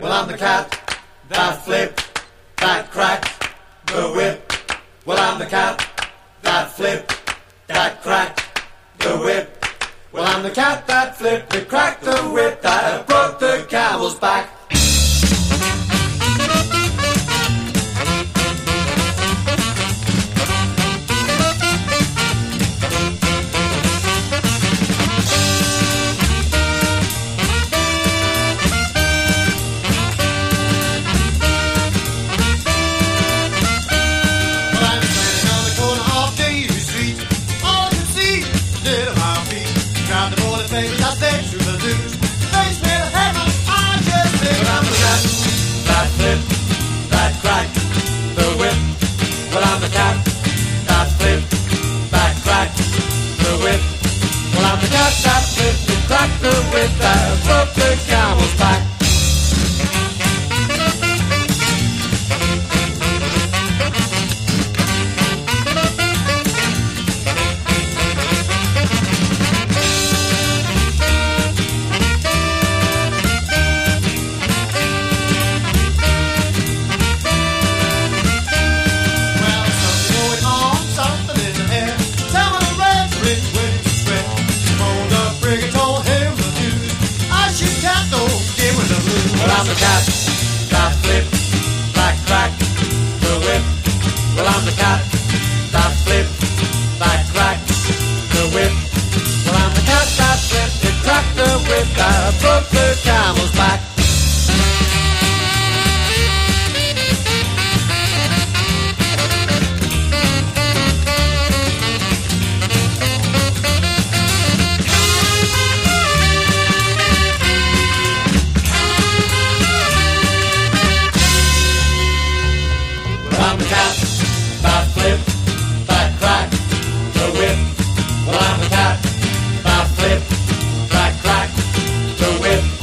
Well, I'm the cat that flipped, that cracked the whip. Well, I'm the cat that flipped, that cracked the whip. Well, I'm the cat that flipped, that cracked the whip, that broke the camel's back. I think through the news, they smell heaven, I just think. Well, I'm the cat that flipped, that cracked the whip. Well, I'm the cat that flipped, that cracked the whip. Well, I'm the cat that flipped, that cracked the whip, that broke the camel's back. Well, I'm the cat that flipped, that cracked the whip. Well, I'm the cat that flipped, that cracked the whip. Well, I'm the cat that flipped, that cracked the whip, that broke